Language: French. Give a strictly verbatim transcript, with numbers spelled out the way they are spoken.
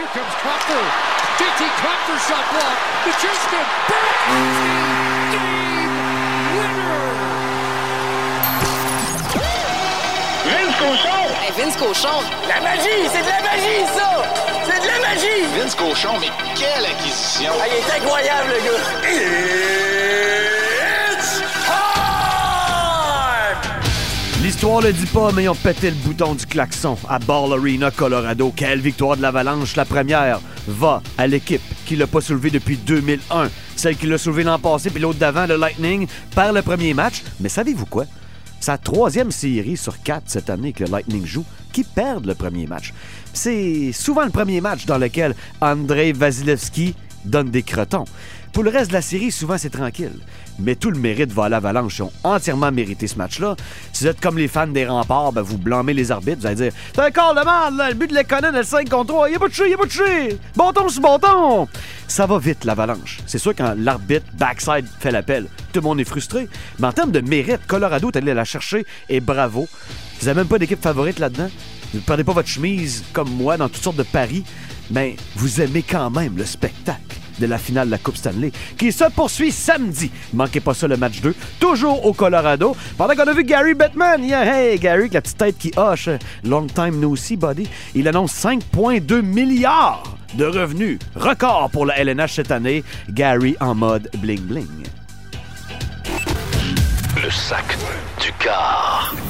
Here comes Kupfer. J T Kupfer shot block. Nichushkin back. Game winner. Vince Cochon! Hey, Vince Cochon! La magie! C'est de la magie, ça! C'est de la magie! Vince Cochon, mais quelle acquisition! Ah, il est incroyable, le gars! It's time! L'histoire le dit pas, mais ils ont pété le bouton du klaxon à Ball Arena, Colorado. Quelle victoire de l'Avalanche! La première va à l'équipe qui l'a pas soulevé depuis deux mille un. Celle qui l'a soulevé l'an passé, puis l'autre d'avant, le Lightning, perd le premier match. Mais savez-vous quoi? Sa troisième série sur quatre cette année que le Lightning joue, qui perdent le premier match. C'est souvent le premier match dans lequel Andrei Vasilevskiy donne des crotons. Pour le reste de la série, souvent c'est tranquille. Mais tout le mérite va à l'Avalanche. Ils ont entièrement mérité ce match-là. Si vous êtes comme les fans des Remparts, ben vous blâmez les arbitres. Vous allez dire « C'est un call de merde, là. Le but de Lekonen, le cinq contre trois. Il a pas touché, il a pas touché. Bon ton sur bon ton. » Ça va vite, l'Avalanche. C'est sûr, quand l'arbitre backside fait l'appel, tout le monde est frustré. Mais en termes de mérite, Colorado est allé la chercher et bravo. Vous n'avez même pas d'équipe favorite là-dedans. Vous ne perdez pas votre chemise comme moi dans toutes sortes de paris. Mais vous aimez quand même le spectacle de la finale de la Coupe Stanley, qui se poursuit samedi. Manquez pas ça, le match deux, toujours au Colorado. Pendant qu'on a vu Gary Bettman, yeah, hey, Gary, avec la petite tête qui hoche, long time no see, buddy, il annonce cinq virgule deux milliards de revenus. Record pour la L N H cette année. Gary en mode bling-bling. Le sac du car.